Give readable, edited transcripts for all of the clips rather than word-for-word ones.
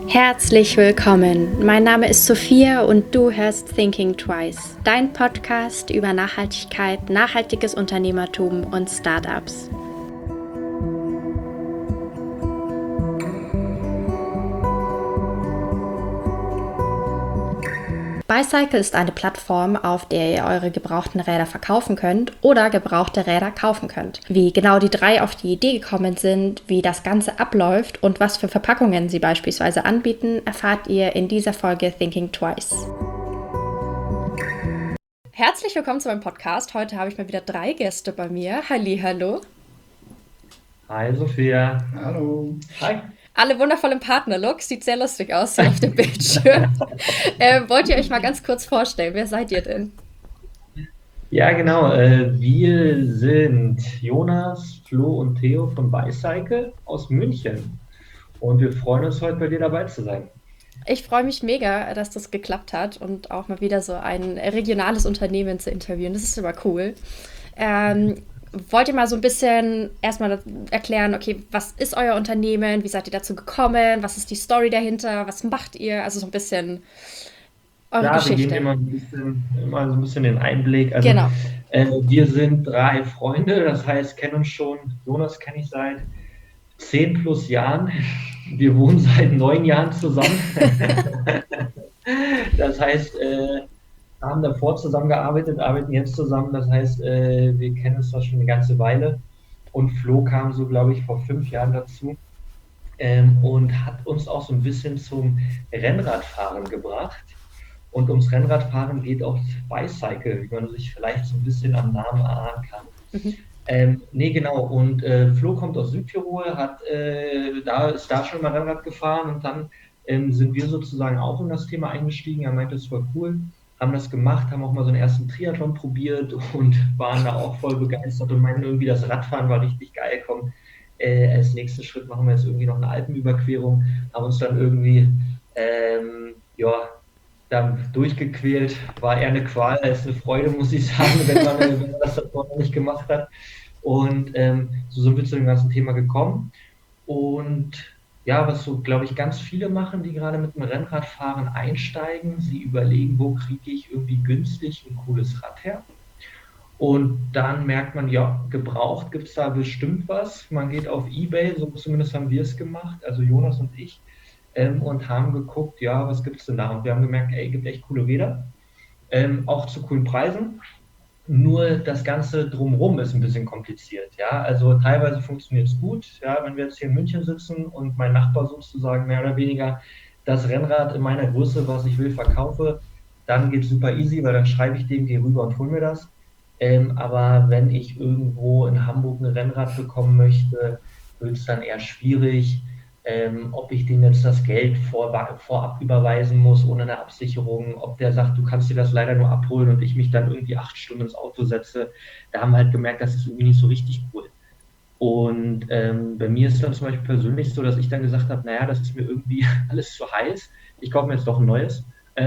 Herzlich willkommen. Mein Name ist Sophia und du hörst Thinking Twice, dein Podcast über Nachhaltigkeit, nachhaltiges Unternehmertum und Startups. Bicycle ist eine Plattform, auf der ihr eure gebrauchten Räder verkaufen könnt oder gebrauchte Räder kaufen könnt. Wie genau die drei auf die Idee gekommen sind, wie das Ganze abläuft und was für Verpackungen sie beispielsweise anbieten, erfahrt ihr in dieser Folge Thinking Twice. Herzlich willkommen zu meinem Podcast. Heute habe ich mal wieder 3 Gäste bei mir. Hallihallo. Hi Sophia. Hallo. Hi. Alle wundervoll im Partnerlook. Sieht sehr lustig aus hier auf dem Bildschirm. Wollt ihr euch mal ganz kurz vorstellen? Wer seid ihr denn? Ja, genau. Wir sind Jonas, Flo und Theo von Bicycle aus München. Und wir freuen uns, heute bei dir dabei zu sein. Ich freue mich mega, dass das geklappt hat und auch mal wieder so ein regionales Unternehmen zu interviewen. Das ist immer cool. Wollt ihr mal so ein bisschen erstmal erklären, okay, was ist euer Unternehmen? Wie seid ihr dazu gekommen? Was ist die Story dahinter? Was macht ihr? Also so ein bisschen eure Ja, wir geben Geschichte. dir mal so ein bisschen den Einblick. Also, Genau. wir sind 3 Freunde, das heißt, kennen uns schon. Jonas kenne ich seit 10 plus Jahren. Wir wohnen seit 9 Jahren zusammen. Das heißt, haben davor zusammengearbeitet, arbeiten jetzt zusammen. Das heißt, wir kennen uns da schon eine ganze Weile. Und Flo kam so, glaube ich, vor 5 Jahren dazu und hat uns auch so ein bisschen zum Rennradfahren gebracht. Und ums Rennradfahren geht auch Bicycle, wie man sich vielleicht so ein bisschen am Namen erahnen kann. Mhm. Nee, genau. Und Flo kommt aus Südtirol, ist da schon mal Rennrad gefahren und dann sind wir sozusagen auch in das Thema eingestiegen. Er meinte, es war cool, haben das gemacht, haben auch mal so einen ersten Triathlon probiert und waren da auch voll begeistert und meinten irgendwie, das Radfahren war richtig geil. Komm, als nächsten Schritt machen wir jetzt irgendwie noch eine Alpenüberquerung, haben uns dann irgendwie, ja, dann durchgequält, war eher eine Qual als eine Freude, muss ich sagen, wenn man das davor noch nicht gemacht hat. Und so sind wir zu dem ganzen Thema gekommen. Und ja, was so, glaube ich, ganz viele machen, die gerade mit dem Rennradfahren einsteigen, sie überlegen, wo kriege ich irgendwie günstig ein cooles Rad her. Und dann merkt man, ja, gebraucht gibt es da bestimmt was. Man geht auf eBay, so zumindest haben wir es gemacht, also Jonas und ich, und haben geguckt, ja, was gibt es denn da? Und wir haben gemerkt, ey, gibt echt coole Räder, auch zu coolen Preisen. Nur das Ganze drumherum ist ein bisschen kompliziert. Ja? Also teilweise funktioniert es gut, ja? Wenn wir jetzt hier in München sitzen und mein Nachbar sozusagen mehr oder weniger das Rennrad in meiner Größe, was ich will, verkaufe, dann geht es super easy, weil dann schreibe ich dem, gehe rüber und hol mir das. Aber wenn ich irgendwo in Hamburg ein Rennrad bekommen möchte, wird es dann eher schwierig. Ob ich dem jetzt das Geld vorab überweisen muss ohne eine Absicherung, ob der sagt, du kannst dir das leider nur abholen und ich mich dann irgendwie 8 Stunden ins Auto setze, da haben wir halt gemerkt, das ist irgendwie nicht so richtig cool. Und bei mir ist dann zum Beispiel persönlich so, dass ich dann gesagt habe, naja, das ist mir irgendwie alles zu heiß, ich kaufe mir jetzt doch ein neues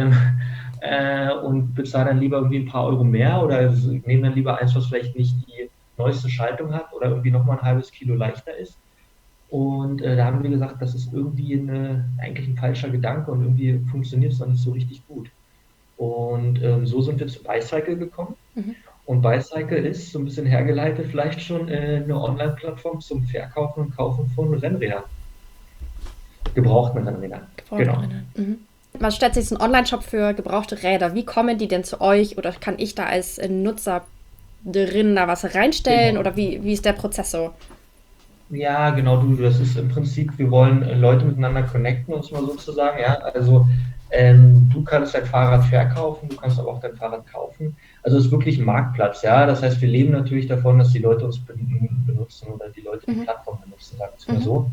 und bezahle dann lieber irgendwie ein paar Euro mehr oder nehme dann lieber eins, was vielleicht nicht die neueste Schaltung hat oder irgendwie nochmal ein halbes Kilo leichter ist. Und da haben wir gesagt, das ist irgendwie eigentlich ein falscher Gedanke und irgendwie funktioniert es noch nicht so richtig gut. Und so sind wir zu Bicycle gekommen. Mhm. Und Bicycle ist, so ein bisschen hergeleitet, vielleicht schon eine Online-Plattform zum Verkaufen und Kaufen von Rennrädern. Gebrauchten Rennrädern. Genau. Mhm. Man stellt sich so einen Online-Shop für gebrauchte Räder. Wie kommen die denn zu euch? Oder kann ich da als Nutzer drin da was reinstellen? Genau. Oder wie ist der Prozess so? Ja, genau, das ist im Prinzip, wir wollen Leute miteinander connecten, um es mal so zu sagen, ja. Also du kannst dein Fahrrad verkaufen, du kannst aber auch dein Fahrrad kaufen. Also es ist wirklich ein Marktplatz, ja. Das heißt, wir leben natürlich davon, dass die Leute uns benutzen oder die Leute die Plattform benutzen, sagen wir es mal so.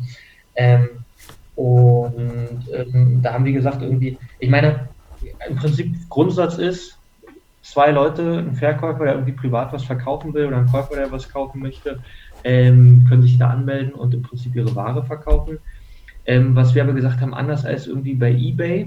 Da haben wir gesagt, irgendwie, ich meine, im Prinzip Grundsatz ist, 2 Leute, ein Verkäufer, der irgendwie privat was verkaufen will oder ein Käufer, der was kaufen möchte, können sich da anmelden und im Prinzip ihre Ware verkaufen. Was wir aber gesagt haben, anders als irgendwie bei eBay.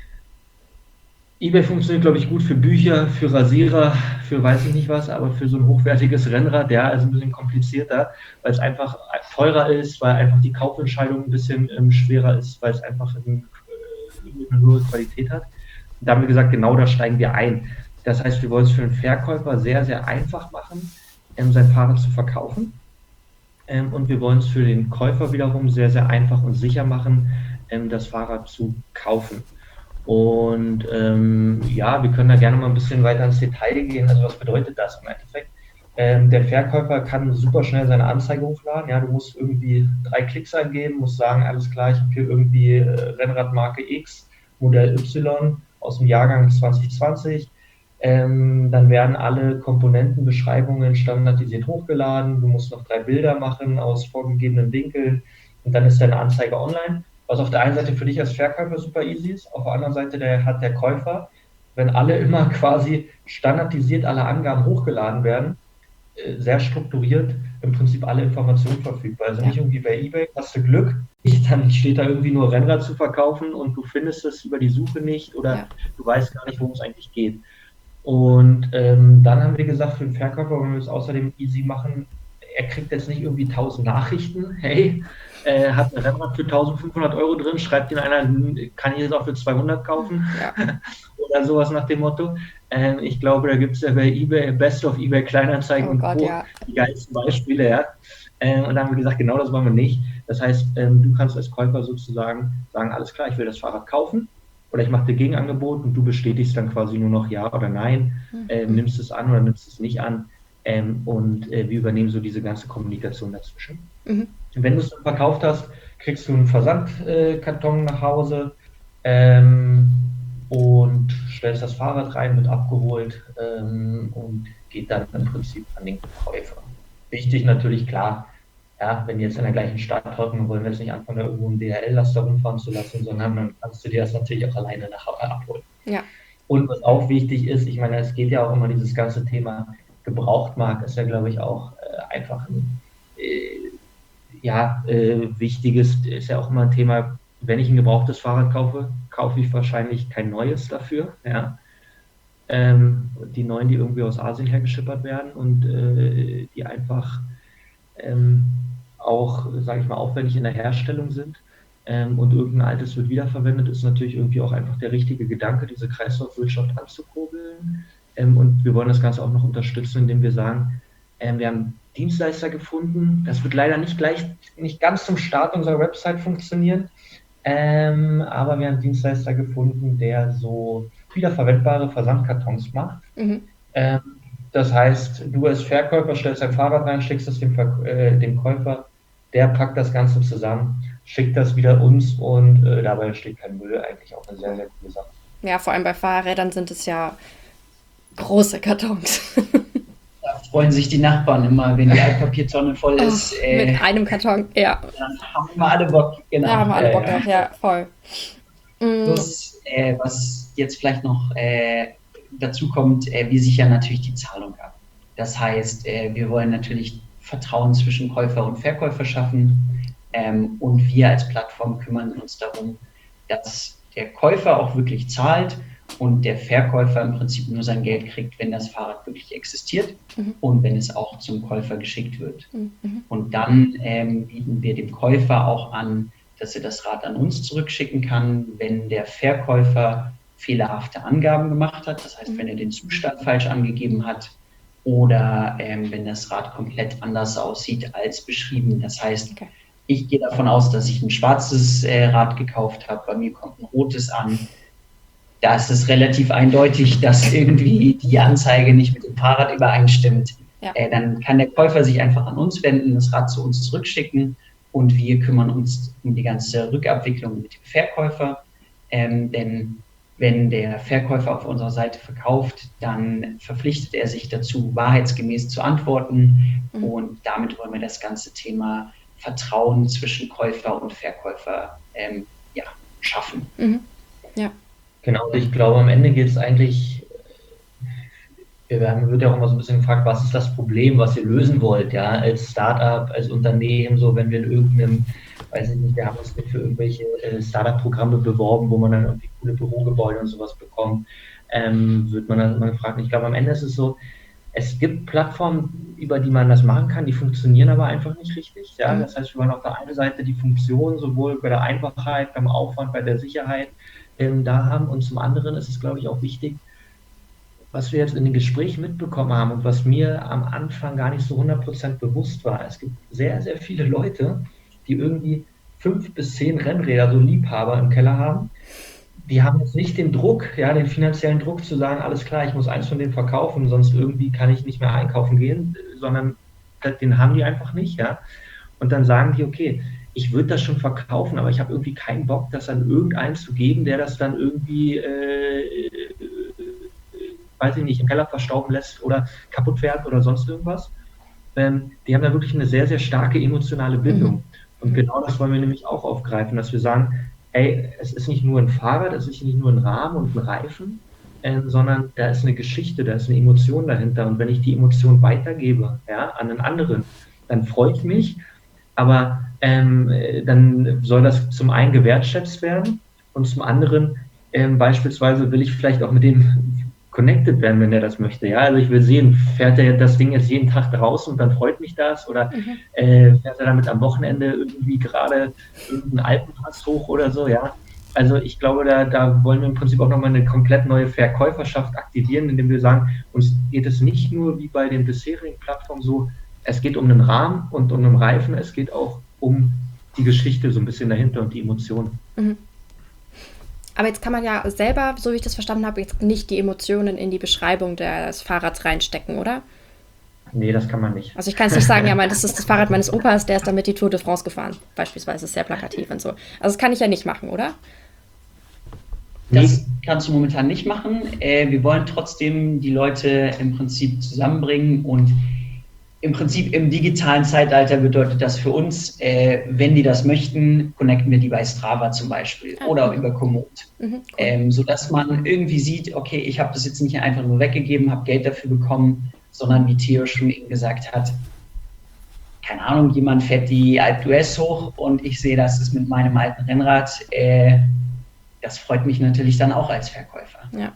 eBay funktioniert, glaube ich, gut für Bücher, für Rasierer, für weiß ich nicht was, aber für so ein hochwertiges Rennrad, ja, also ein bisschen komplizierter, weil es einfach teurer ist, weil einfach die Kaufentscheidung ein bisschen schwerer ist, weil es einfach irgendwie eine höhere Qualität hat. Und da haben wir gesagt, genau da steigen wir ein. Das heißt, wir wollen es für den Verkäufer sehr, sehr einfach machen, sein Fahrrad zu verkaufen. Und wir wollen es für den Käufer wiederum sehr, sehr einfach und sicher machen, das Fahrrad zu kaufen. Und ja, wir können da gerne mal ein bisschen weiter ins Detail gehen. Also was bedeutet das im Endeffekt? Der Verkäufer kann super schnell seine Anzeige hochladen. Ja, du musst irgendwie 3 Klicks eingeben, musst sagen, alles klar, ich habe hier irgendwie Rennradmarke X, Modell Y aus dem Jahrgang 2020. Dann werden alle Komponentenbeschreibungen standardisiert hochgeladen. Du musst noch 3 Bilder machen aus vorgegebenen Winkeln und dann ist deine Anzeige online. Was auf der einen Seite für dich als Verkäufer super easy ist, auf der anderen Seite hat der Käufer, wenn alle immer quasi standardisiert alle Angaben hochgeladen werden, sehr strukturiert im Prinzip alle Informationen verfügbar. Also nicht irgendwie bei eBay, hast du Glück, dann steht da irgendwie nur Rennrad zu verkaufen und du findest es über die Suche nicht oder du weißt gar nicht, worum es eigentlich geht. Und dann haben wir gesagt, für den Verkäufer wollen wir es außerdem easy machen, er kriegt jetzt nicht irgendwie 1000 Nachrichten, hey, hat ein Rennrad für 1500 Euro drin, schreibt ihn einer, kann ich jetzt auch für 200 kaufen? Oder sowas nach dem Motto. Ich glaube, da gibt es ja bei eBay, Best of eBay Kleinanzeigen und Co. Die geilsten Beispiele, ja. Und da haben wir gesagt, genau das wollen wir nicht. Das heißt, du kannst als Käufer sozusagen sagen, alles klar, ich will das Fahrrad kaufen oder ich mache dir Gegenangebot und du bestätigst dann quasi nur noch ja oder nein, nimmst es an oder nimmst es nicht an. Und wir übernehmen so diese ganze Kommunikation dazwischen. Wenn du es dann verkauft hast, kriegst du einen Versandkarton nach Hause und stellst das Fahrrad rein, wird abgeholt und geht dann im Prinzip an den Käufer. Wichtig natürlich, klar, ja, wenn die jetzt in der gleichen Stadt hocken, wollen wir jetzt nicht anfangen, da irgendwo einen DHL-Laster rumfahren zu lassen, sondern dann kannst du dir das natürlich auch alleine nachher abholen. Ja. Und was auch wichtig ist, ich meine, es geht ja auch immer dieses ganze Thema Gebrauchtmarkt, ist ja, glaube ich, auch einfach ein wichtiges, ist ja auch immer ein Thema, wenn ich ein gebrauchtes Fahrrad kaufe, kaufe ich wahrscheinlich kein neues dafür, ja. Die neuen, die irgendwie aus Asien hergeschippert werden und die einfach auch, sage ich mal, aufwendig in der Herstellung sind und irgendein altes wird wiederverwendet, ist natürlich irgendwie auch einfach der richtige Gedanke, diese Kreislaufwirtschaft anzukurbeln. Und wir wollen das Ganze auch noch unterstützen, indem wir sagen, wir haben Dienstleister gefunden. Das wird leider nicht ganz zum Start unserer Website funktionieren, aber wir haben einen Dienstleister gefunden, der so wiederverwendbare Versandkartons macht. Das heißt, du als Verkäufer stellst dein Fahrrad rein, schickst es dem Käufer, der packt das Ganze zusammen, schickt das wieder uns und dabei entsteht kein Müll. Eigentlich auch eine sehr, sehr coole Sache. Ja, vor allem bei Fahrrädern sind es ja große Kartons. Da freuen sich die Nachbarn immer, wenn die Altpapiertonne voll ist. Mit einem Karton, ja. Dann haben wir alle Bock, genau. Da haben wir alle Bock drauf, ja, voll. Plus, was jetzt vielleicht noch dazu kommt, wir sichern natürlich die Zahlung ab. Das heißt, wir wollen natürlich Vertrauen zwischen Käufer und Verkäufer schaffen und wir als Plattform kümmern uns darum, dass der Käufer auch wirklich zahlt und der Verkäufer im Prinzip nur sein Geld kriegt, wenn das Fahrrad wirklich existiert und wenn es auch zum Käufer geschickt wird. Und dann bieten wir dem Käufer auch an, dass er das Rad an uns zurückschicken kann, wenn der Verkäufer fehlerhafte Angaben gemacht hat. Das heißt, wenn er den Zustand falsch angegeben hat oder wenn das Rad komplett anders aussieht als beschrieben. Das heißt, ich gehe davon aus, dass ich ein schwarzes Rad gekauft habe, bei mir kommt ein rotes an. Da ist es relativ eindeutig, dass irgendwie die Anzeige nicht mit dem Fahrrad übereinstimmt. Ja. Dann kann der Käufer sich einfach an uns wenden, das Rad zu uns zurückschicken und wir kümmern uns um die ganze Rückabwicklung mit dem Verkäufer. Denn wenn der Verkäufer auf unserer Seite verkauft, dann verpflichtet er sich dazu, wahrheitsgemäß zu antworten. Und damit wollen wir das ganze Thema Vertrauen zwischen Käufer und Verkäufer schaffen. Ja. Genau, ich glaube, am Ende geht es eigentlich, wird ja auch immer so ein bisschen gefragt, was ist das Problem, was ihr lösen wollt, ja, als Startup, als Unternehmen, so, wenn wir in irgendeinem, weiß ich nicht, wir haben uns für irgendwelche Startup-Programme beworben, wo man dann irgendwie coole Bürogebäude und sowas bekommt, wird man dann immer gefragt. Ich glaube, am Ende ist es so, es gibt Plattformen, über die man das machen kann, die funktionieren aber einfach nicht richtig, ja, das heißt, wir wollen auf der einen Seite die Funktion sowohl bei der Einfachheit, beim Aufwand, bei der Sicherheit, da haben. Und zum anderen ist es, glaube ich, auch wichtig, was wir jetzt in den Gesprächen mitbekommen haben und was mir am Anfang gar nicht so 100% bewusst war. Es gibt sehr, sehr viele Leute, die irgendwie 5 bis 10 Rennräder, so Liebhaber im Keller haben. Die haben jetzt nicht den Druck, ja, den finanziellen Druck zu sagen, alles klar, ich muss eins von denen verkaufen, sonst irgendwie kann ich nicht mehr einkaufen gehen, sondern den haben die einfach nicht, ja. Und dann sagen die, okay, ich würde das schon verkaufen, aber ich habe irgendwie keinen Bock, das an irgendeinen zu geben, der das dann irgendwie weiß ich nicht, im Keller verstauben lässt oder kaputt fährt oder sonst irgendwas. Die haben da wirklich eine sehr, sehr starke emotionale Bindung. Und genau das wollen wir nämlich auch aufgreifen, dass wir sagen, ey, es ist nicht nur ein Fahrrad, es ist nicht nur ein Rahmen und ein Reifen, sondern da ist eine Geschichte, da ist eine Emotion dahinter. Und wenn ich die Emotion weitergebe, ja, an einen anderen, dann freue ich mich, aber dann soll das zum einen gewertschätzt werden und zum anderen beispielsweise will ich vielleicht auch mit dem connected werden, wenn er das möchte. Ja, also ich will sehen, fährt er das Ding jetzt jeden Tag draußen und dann freut mich das oder fährt er damit am Wochenende irgendwie gerade irgendeinen Alpenpass hoch oder so, ja. Also ich glaube, da wollen wir im Prinzip auch nochmal eine komplett neue Verkäuferschaft aktivieren, indem wir sagen, uns geht es nicht nur wie bei den bisherigen Plattformen so, es geht um einen Rahmen und um einen Reifen, es geht auch um die Geschichte so ein bisschen dahinter und die Emotionen. Aber jetzt kann man ja selber, so wie ich das verstanden habe, jetzt nicht die Emotionen in die Beschreibung des Fahrrads reinstecken, oder? Nee, das kann man nicht. Also ich kann jetzt nicht sagen, ja, das ist das Fahrrad meines Opas, der ist damit die Tour de France gefahren. Beispielsweise, das ist sehr plakativ und so. Also das kann ich ja nicht machen, oder? Das kannst du momentan nicht machen. Wir wollen trotzdem die Leute im Prinzip zusammenbringen und im Prinzip im digitalen Zeitalter bedeutet das für uns, wenn die das möchten, connecten wir die bei Strava zum Beispiel oder über Komoot. Cool. Sodass man irgendwie sieht, okay, ich habe das jetzt nicht einfach nur weggegeben, habe Geld dafür bekommen, sondern wie Theo schon eben gesagt hat, keine Ahnung, jemand fährt die Alpe d'Huez hoch und ich sehe, das ist mit meinem alten Rennrad. Das freut mich natürlich dann auch als Verkäufer. Ja.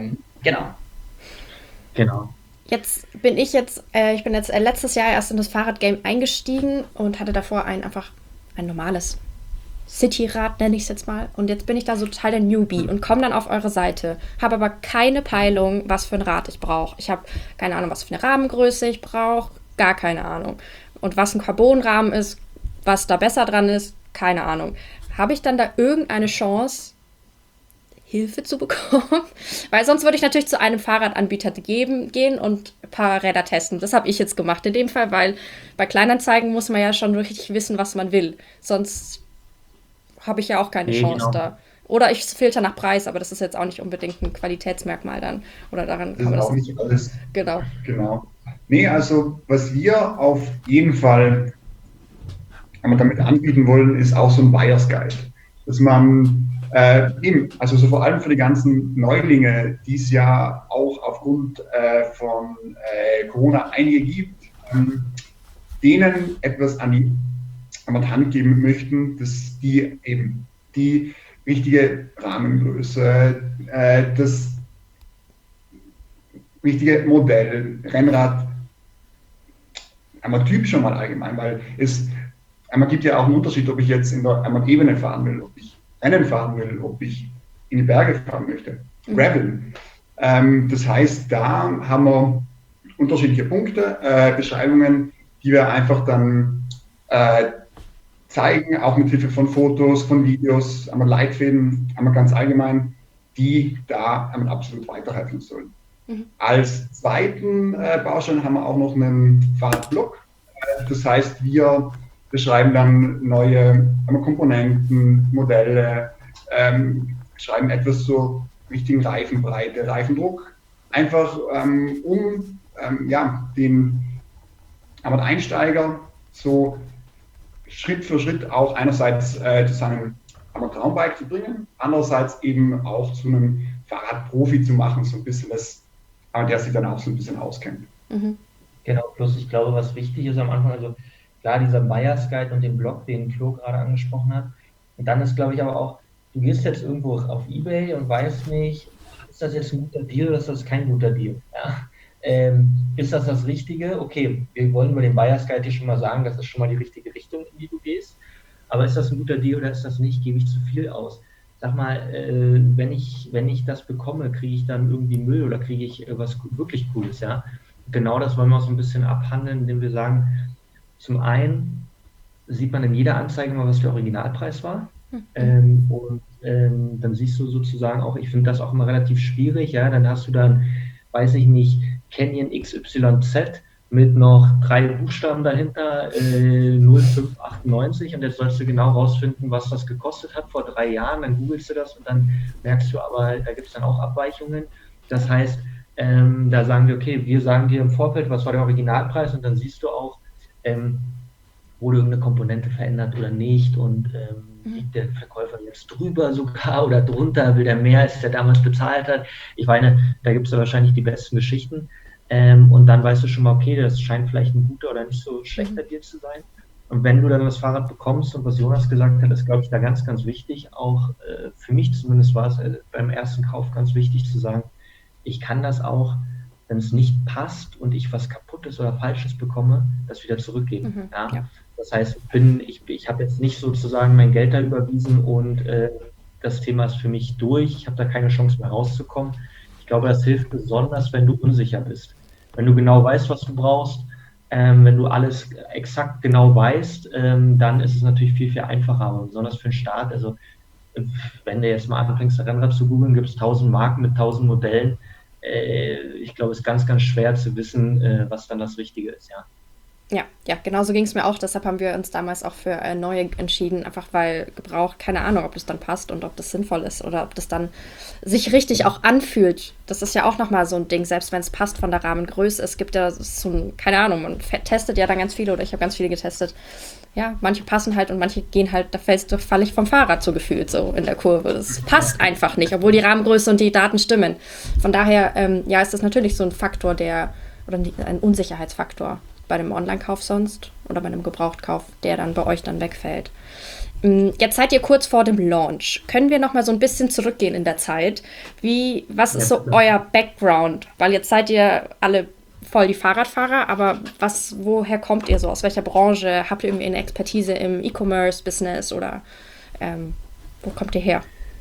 Genau. Ich bin jetzt letztes Jahr erst in das Fahrradgame eingestiegen und hatte davor ein normales Cityrad, nenne ich es jetzt mal. Und jetzt bin ich da so total der Newbie und komme dann auf eure Seite, habe aber keine Peilung, was für ein Rad ich brauche. Ich habe keine Ahnung, was für eine Rahmengröße ich brauche, gar keine Ahnung. Und was ein Carbonrahmen ist, was da besser dran ist, keine Ahnung. Habe ich dann da irgendeine Chance, Hilfe zu bekommen? Weil sonst würde ich natürlich zu einem Fahrradanbieter gehen und ein paar Räder testen. Das habe ich jetzt gemacht in dem Fall, weil bei Kleinanzeigen muss man ja schon wirklich wissen, was man will. Sonst habe ich ja auch keine Chance da. Oder ich filter nach Preis, aber das ist jetzt auch nicht unbedingt ein Qualitätsmerkmal dann. Oder daran kann man das auch nicht alles. Genau. Nee, also was wir auf jeden Fall damit anbieten wollen, ist auch so ein Buyer's Guide. Dass man also so vor allem für die ganzen Neulinge, die es ja auch aufgrund von Corona einige gibt, denen etwas an die Hand geben möchten, dass die eben die richtige Rahmengröße, das richtige Modell, Rennrad, einmal Typ schon mal allgemein, weil es einmal gibt ja auch einen Unterschied, ob ich jetzt in der einmal Ebene fahren will, ob ich Rennen fahren will, ob ich in die Berge fahren möchte. Gravel. Das heißt, da haben wir unterschiedliche Punkte, Beschreibungen, die wir einfach dann zeigen, auch mit Hilfe von Fotos, von Videos, einmal Leitfäden, einmal ganz allgemein, die da einmal absolut weiterhelfen sollen. Als zweiten Baustein haben wir auch noch einen Fahrradblog. Das heißt, wir beschreiben dann neue Komponenten, Modelle, beschreiben etwas zur richtigen Reifenbreite, Reifendruck, einfach den Einsteiger so Schritt für Schritt auch einerseits zu seinem Traumbike zu bringen, andererseits eben auch zu einem Fahrradprofi zu machen, so ein bisschen der sich dann auch so ein bisschen auskennt. Genau, plus ich glaube, was wichtig ist am Anfang, also klar, dieser Buyer's Guide und den Blog, den Flo gerade angesprochen hat. Und dann ist, glaube ich, aber auch, du gehst jetzt irgendwo auf eBay und weißt nicht, ist das jetzt ein guter Deal oder ist das kein guter Deal? Ja? Ist das Richtige? Okay, wir wollen über den Buyer's Guide dir schon mal sagen, das ist schon mal die richtige Richtung, in die du gehst. Aber ist das ein guter Deal oder ist das nicht? Gebe ich zu viel aus? sag mal, wenn ich das bekomme, kriege ich dann irgendwie Müll oder kriege ich was wirklich Cooles, ja? Genau das wollen wir auch so ein bisschen abhandeln, indem wir sagen, zum einen sieht man in jeder Anzeige mal, was der Originalpreis war. Dann siehst du sozusagen auch, ich finde das auch immer relativ schwierig, ja, dann hast du dann, weiß ich nicht, Canyon XYZ mit noch 3 Buchstaben dahinter, 0598, und jetzt sollst du genau rausfinden, was das gekostet hat vor 3 Jahren, dann googelst du das und dann merkst du aber, da gibt es dann auch Abweichungen. Das heißt, da sagen wir, okay, wir sagen dir im Vorfeld, was war der Originalpreis, und dann siehst du auch, wurde irgendeine Komponente verändert oder nicht, und liegt der Verkäufer jetzt drüber sogar oder drunter, will der mehr, als der damals bezahlt hat. Ich meine, da gibt es ja wahrscheinlich die besten Geschichten, und dann weißt du schon mal, okay, das scheint vielleicht ein guter oder nicht so schlechter Deal zu sein. Und wenn du dann das Fahrrad bekommst, und was Jonas gesagt hat, ist, glaube ich, da ganz, ganz wichtig, auch für mich zumindest war es beim ersten Kauf ganz wichtig zu sagen, ich kann das auch, wenn es nicht passt und ich was Kaputtes oder Falsches bekomme, das wieder zurückgeben. Ja? Das heißt, ich habe jetzt nicht sozusagen mein Geld da überwiesen und das Thema ist für mich durch, ich habe da keine Chance mehr rauszukommen. Ich glaube, das hilft besonders, wenn du unsicher bist. Wenn du genau weißt, was du brauchst, wenn du alles exakt genau weißt, dann ist es natürlich viel, viel einfacher, aber besonders für den Start. Also wenn du jetzt mal anfängst, Rennrad zu googeln, gibt es 1000 Marken mit 1000 Modellen. Ich glaube, es ist ganz, ganz schwer zu wissen, was dann das Richtige ist, ja. Ja, genau so ging es mir auch. Deshalb haben wir uns damals auch für neue entschieden, einfach weil gebraucht, keine Ahnung, ob das dann passt und ob das sinnvoll ist oder ob das dann sich richtig auch anfühlt. Das ist ja auch nochmal so ein Ding, selbst wenn es passt von der Rahmengröße. Es gibt ja so ein, keine Ahnung, man testet ja dann ganz viele, oder ich habe ganz viele getestet. Ja, manche passen halt und manche gehen halt, da falle ich vom Fahrrad so gefühlt so in der Kurve. Das passt einfach nicht, obwohl die Rahmengröße und die Daten stimmen. Von daher, ist das natürlich so ein Faktor, oder ein Unsicherheitsfaktor bei dem Online-Kauf sonst oder bei einem Gebrauchtkauf, der dann bei euch dann wegfällt. Jetzt seid ihr kurz vor dem Launch. Können wir noch mal so ein bisschen zurückgehen in der Zeit? Was ist so euer Background? Weil jetzt seid ihr alle voll die Fahrradfahrer, aber woher kommt ihr so? Aus welcher Branche? Habt ihr irgendwie eine Expertise im E-Commerce-Business oder wo kommt ihr her?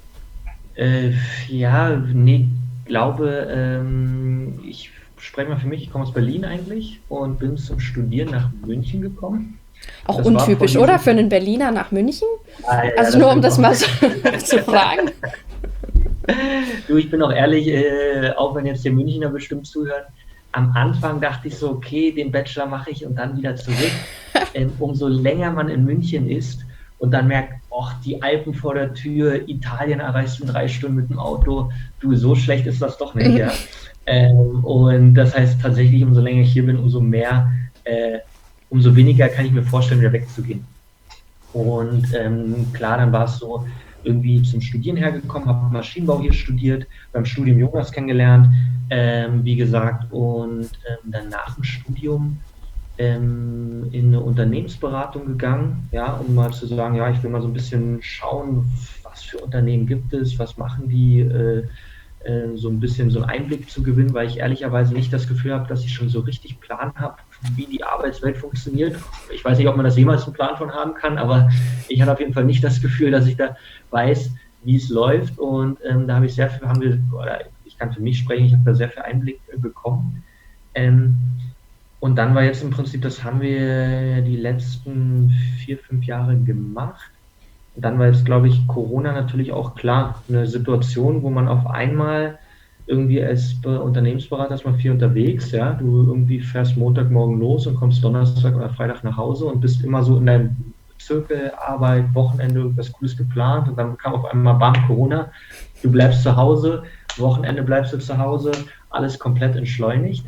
Ich spreche mal für mich, ich komme aus Berlin eigentlich und bin zum Studieren nach München gekommen. Auch das untypisch, oder? Für einen Berliner nach München? Ja, also nur um das mal so zu fragen. Du, ich bin auch ehrlich, auch wenn jetzt die Münchner bestimmt zuhören, am Anfang dachte ich so, okay, den Bachelor mache ich und dann wieder zurück. Umso länger man in München ist und dann merkt, die Alpen vor der Tür, Italien erreichst du in 3 Stunden mit dem Auto, du, so schlecht ist das doch nicht, ja. Und das heißt tatsächlich, umso länger ich hier bin, umso weniger kann ich mir vorstellen, wieder wegzugehen. Und klar, dann war es so, irgendwie zum Studieren hergekommen, habe Maschinenbau hier studiert, beim Studium Jonas kennengelernt, wie gesagt, und dann nach dem Studium in eine Unternehmensberatung gegangen, ja, um mal zu sagen, ja, ich will mal so ein bisschen schauen, was für Unternehmen gibt es, was machen die, so ein bisschen so einen Einblick zu gewinnen, weil ich ehrlicherweise nicht das Gefühl habe, dass ich schon so richtig Plan habe, wie die Arbeitswelt funktioniert. Ich weiß nicht, ob man das jemals einen Plan von haben kann, aber ich hatte auf jeden Fall nicht das Gefühl, dass ich da weiß, wie es läuft, und da habe ich ich kann für mich sprechen, ich habe da sehr viel Einblick bekommen. Und dann war jetzt im Prinzip, das haben wir die letzten 4-5 Jahre gemacht. Und dann war jetzt, glaube ich, Corona natürlich auch klar eine Situation, wo man auf einmal irgendwie als Unternehmensberater ist man viel unterwegs, ja, du irgendwie fährst Montagmorgen los und kommst Donnerstag oder Freitag nach Hause und bist immer so in deinem Zirkel, Arbeit, Wochenende, irgendwas Cooles geplant, und dann kam auf einmal bam, Corona, du bleibst zu Hause, Wochenende bleibst du zu Hause, alles komplett entschleunigt.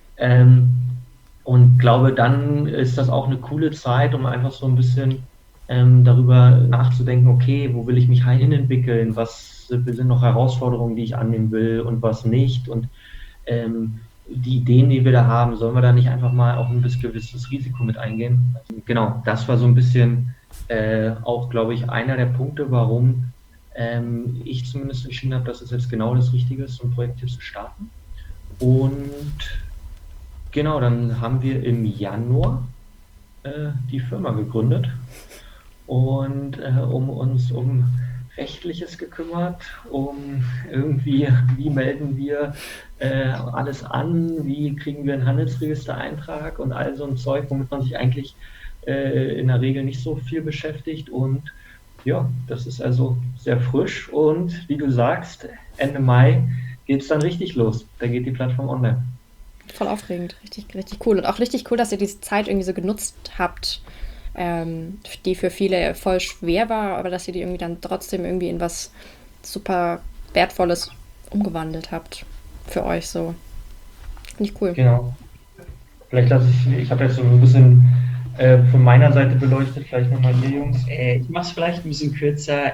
Und glaube, dann ist das auch eine coole Zeit, um einfach so ein bisschen darüber nachzudenken, okay, wo will ich mich hin entwickeln, was sind noch Herausforderungen, die ich annehmen will und was nicht, und die Ideen, die wir da haben, sollen wir da nicht einfach mal auch ein gewisses Risiko mit eingehen? Genau, das war so ein bisschen auch, glaube ich, einer der Punkte, warum ich zumindest entschieden habe, dass es jetzt genau das Richtige ist, so ein Projekt hier zu starten. Und genau, dann haben wir im Januar die Firma gegründet, und um Rechtliches gekümmert, um irgendwie, wie melden wir alles an, wie kriegen wir einen Handelsregistereintrag und all so ein Zeug, womit man sich eigentlich in der Regel nicht so viel beschäftigt. Und ja, das ist also sehr frisch und wie du sagst, Ende Mai geht es dann richtig los. Da geht die Plattform online. Voll aufregend, richtig, richtig cool. Und auch richtig cool, dass ihr diese Zeit irgendwie so genutzt habt, die für viele voll schwer war, aber dass ihr die irgendwie dann trotzdem irgendwie in was super Wertvolles umgewandelt habt. Für euch so. Finde ich cool. Genau. Vielleicht ich habe jetzt so ein bisschen von meiner Seite beleuchtet, vielleicht nochmal ihr Jungs. Ich mache es vielleicht ein bisschen kürzer.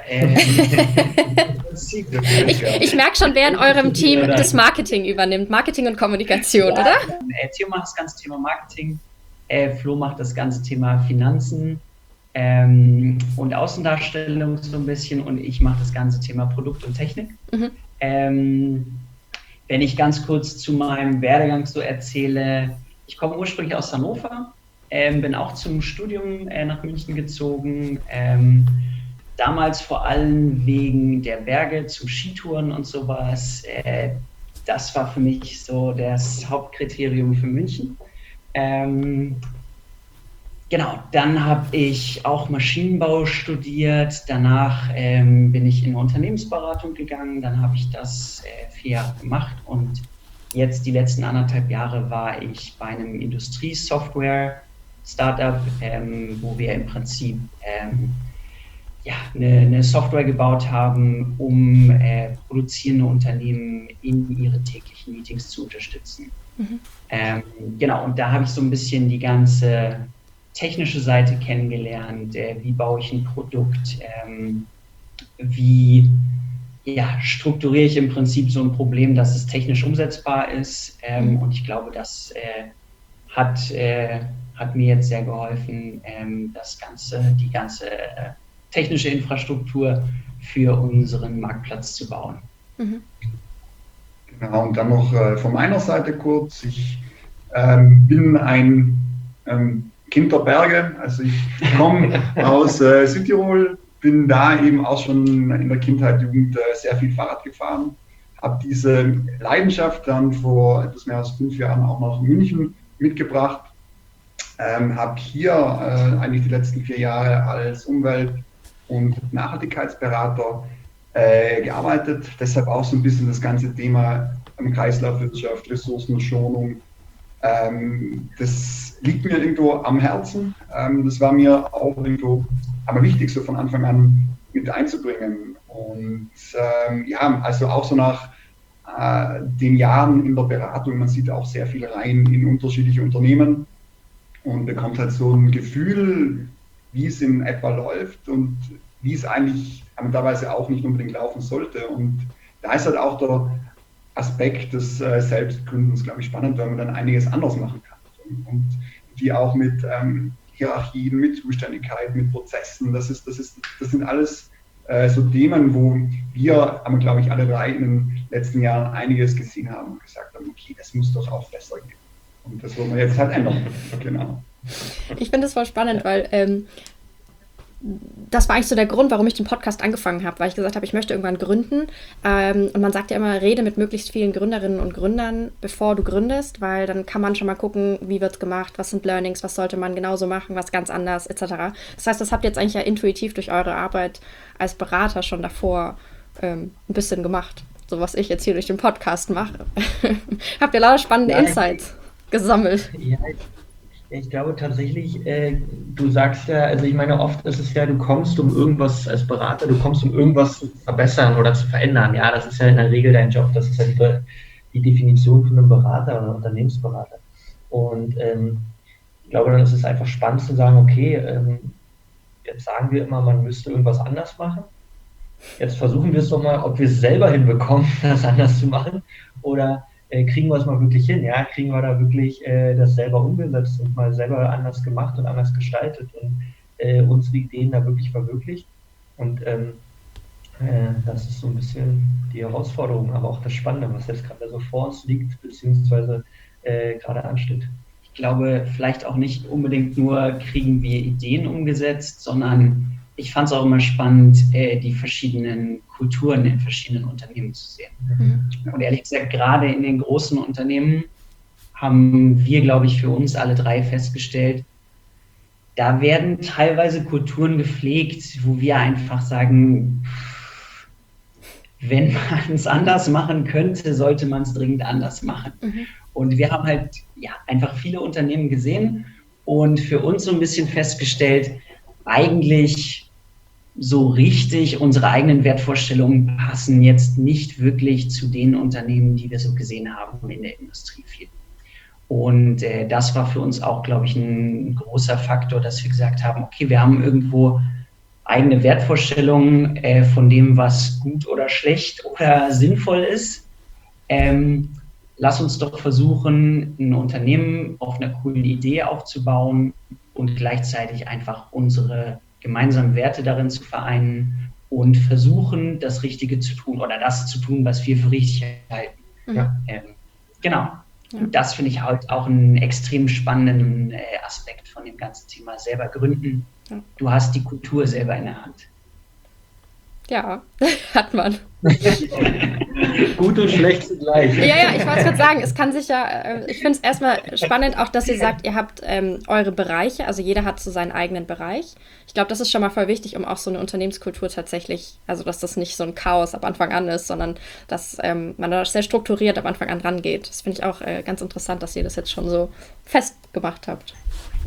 Ich merke schon, wer in eurem Team das Marketing übernimmt. Marketing und Kommunikation, ja, oder? Theo macht das ganze Thema Marketing, Flo macht das ganze Thema Finanzen und Außendarstellung so ein bisschen und ich mache das ganze Thema Produkt und Technik. Wenn ich ganz kurz zu meinem Werdegang so erzähle, ich komme ursprünglich aus Hannover, bin auch zum Studium nach München gezogen, damals vor allem wegen der Berge, zum Skitouren und sowas. Das war für mich so das Hauptkriterium für München. Genau, dann habe ich auch Maschinenbau studiert, danach bin ich in eine Unternehmensberatung gegangen, dann habe ich das 4 Jahre gemacht und jetzt die letzten 1,5 Jahre war ich bei einem Industriesoftware-Startup, wo wir im Prinzip eine Software gebaut haben, um produzierende Unternehmen in ihre täglichen Meetings zu unterstützen. Genau, und da habe ich so ein bisschen die ganze technische Seite kennengelernt, wie baue ich ein Produkt, wie strukturiere ich im Prinzip so ein Problem, dass es technisch umsetzbar ist. Und ich glaube, das hat mir jetzt sehr geholfen, die ganze technische Infrastruktur für unseren Marktplatz zu bauen. Genau, und dann noch von meiner Seite kurz. Ich bin ein Kind der Berge, also ich komme aus Südtirol, bin da eben auch schon in der Kindheit, Jugend sehr viel Fahrrad gefahren, habe diese Leidenschaft dann vor etwas mehr als 5 Jahren auch nach München mitgebracht, habe hier eigentlich die letzten 4 Jahre als Umwelt- und Nachhaltigkeitsberater gearbeitet, deshalb auch so ein bisschen das ganze Thema Kreislaufwirtschaft, Ressourcenschonung. Das liegt mir irgendwo am Herzen. Das war mir auch irgendwo aber wichtig, so von Anfang an mit einzubringen. Und also auch so nach den Jahren in der Beratung, man sieht auch sehr viel rein in unterschiedliche Unternehmen und bekommt halt so ein Gefühl, wie es in etwa läuft und wie es eigentlich teilweise auch nicht unbedingt laufen sollte. Und da ist halt auch der Aspekt des Selbstgründens, glaube ich, spannend, weil man dann einiges anders machen kann. Und die auch mit Hierarchien, mit Zuständigkeit, mit Prozessen, das sind alles so Themen, wo wir, glaube ich, alle 3 in den letzten Jahren einiges gesehen haben und gesagt haben, okay, das muss doch auch besser gehen. Und das wollen wir jetzt halt ändern. Genau. Ich finde das voll spannend, weil das war eigentlich so der Grund, warum ich den Podcast angefangen habe, weil ich gesagt habe, ich möchte irgendwann gründen. Und man sagt ja immer, rede mit möglichst vielen Gründerinnen und Gründern, bevor du gründest, weil dann kann man schon mal gucken, wie wird es gemacht, was sind Learnings, was sollte man genauso machen, was ganz anders, etc. Das heißt, das habt ihr jetzt eigentlich ja intuitiv durch eure Arbeit als Berater schon davor ein bisschen gemacht. So was ich jetzt hier durch den Podcast mache. Habt ihr lauter spannende Insights gesammelt. Ja, ich glaube tatsächlich, du sagst ja, also ich meine, oft ist es ja, du kommst um irgendwas als Berater, du kommst um irgendwas zu verbessern oder zu verändern. Ja, das ist ja in der Regel dein Job, das ist ja die Definition von einem Berater oder Unternehmensberater. Und ich glaube, dann ist es einfach spannend zu sagen, okay, jetzt sagen wir immer, man müsste irgendwas anders machen. Jetzt versuchen wir es doch mal, ob wir es selber hinbekommen, das anders zu machen oder kriegen wir es mal wirklich hin, ja, kriegen wir da wirklich das selber umgesetzt und mal selber anders gemacht und anders gestaltet und unsere Ideen da wirklich verwirklicht. Und das ist so ein bisschen die Herausforderung, aber auch das Spannende, was jetzt gerade so vor uns liegt, beziehungsweise gerade ansteht. Ich glaube, vielleicht auch nicht unbedingt nur kriegen wir Ideen umgesetzt, sondern ich fand es auch immer spannend, die verschiedenen Kulturen in verschiedenen Unternehmen zu sehen. Und ehrlich gesagt, gerade in den großen Unternehmen haben wir, glaube ich, für uns alle drei festgestellt, da werden teilweise Kulturen gepflegt, wo wir einfach sagen, wenn man es anders machen könnte, sollte man es dringend anders machen. Und wir haben halt einfach viele Unternehmen gesehen und für uns so ein bisschen festgestellt, eigentlich so richtig unsere eigenen Wertvorstellungen passen jetzt nicht wirklich zu den Unternehmen, die wir so gesehen haben in der Industrie viel. Und das war für uns auch, glaube ich, ein großer Faktor, dass wir gesagt haben, okay, wir haben irgendwo eigene Wertvorstellungen von dem, was gut oder schlecht oder sinnvoll ist. Lass uns doch versuchen, ein Unternehmen auf einer coolen Idee aufzubauen und gleichzeitig einfach unsere gemeinsamen Werte darin zu vereinen und versuchen, das Richtige zu tun oder das zu tun, was wir für richtig halten. Genau. Und das finde ich halt auch einen extrem spannenden Aspekt von dem ganzen Thema selber gründen. Du hast die Kultur selber in der Hand. Ja, hat man. Gut und schlecht zugleich. Ja, ich wollte gerade sagen, es kann sich ja, ich finde es erstmal spannend auch, dass ihr sagt, ihr habt eure Bereiche, also jeder hat so seinen eigenen Bereich. Ich glaube, das ist schon mal voll wichtig, um auch so eine Unternehmenskultur tatsächlich, also dass das nicht so ein Chaos ab Anfang an ist, sondern dass man da sehr strukturiert am Anfang an rangeht. Das finde ich auch ganz interessant, dass ihr das jetzt schon so festgemacht habt.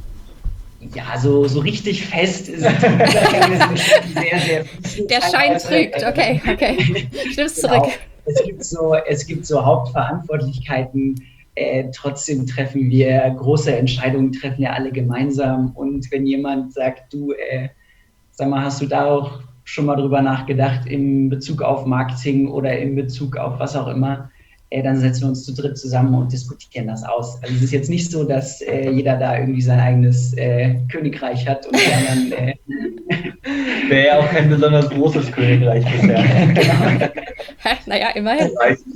Ja, so richtig fest ist es sehr, sehr viel. Der Schein trügt, okay. Ich nehme es zurück. Es gibt so Hauptverantwortlichkeiten, trotzdem treffen wir große Entscheidungen, treffen ja alle gemeinsam. Und wenn jemand sagt, du, sag mal, hast du da auch schon mal drüber nachgedacht in Bezug auf Marketing oder in Bezug auf was auch immer, dann setzen wir uns zu dritt zusammen und diskutieren das aus. Also es ist jetzt nicht so, dass jeder da irgendwie sein eigenes Königreich hat und die anderen... Wäre ja auch kein besonders großes Königreich bisher. Naja, immerhin.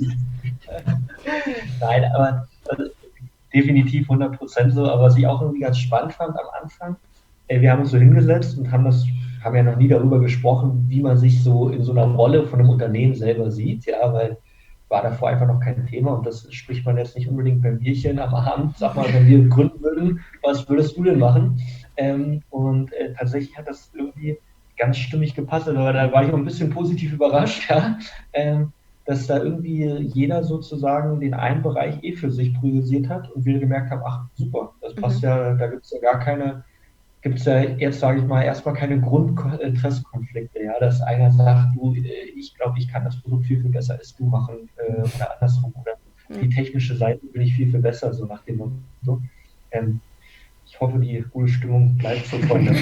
Nein, aber also, definitiv 100% so. Aber was ich auch irgendwie ganz spannend fand am Anfang, wir haben uns so hingesetzt und haben ja noch nie darüber gesprochen, wie man sich so in so einer Rolle von einem Unternehmen selber sieht, ja, weil war davor einfach noch kein Thema und das spricht man jetzt nicht unbedingt beim Bierchen am Abend. Sag mal, wenn wir gründen würden, was würdest du denn machen? Tatsächlich hat das irgendwie ganz stimmig gepasst, aber da war ich auch ein bisschen positiv überrascht, ja, dass da irgendwie jeder sozusagen den einen Bereich für sich priorisiert hat und wir gemerkt haben, ach super, das passt ja, da gibt es ja jetzt, sage ich mal, erstmal keine Grundinteressenkonflikte, ja, dass einer sagt, du, ich glaube, ich kann das Produkt viel, viel besser als du machen oder andersrum oder die technische Seite bin ich viel, viel besser, so nach dem Motto. Ich hoffe, die gute Stimmung bleibt so, Freunde.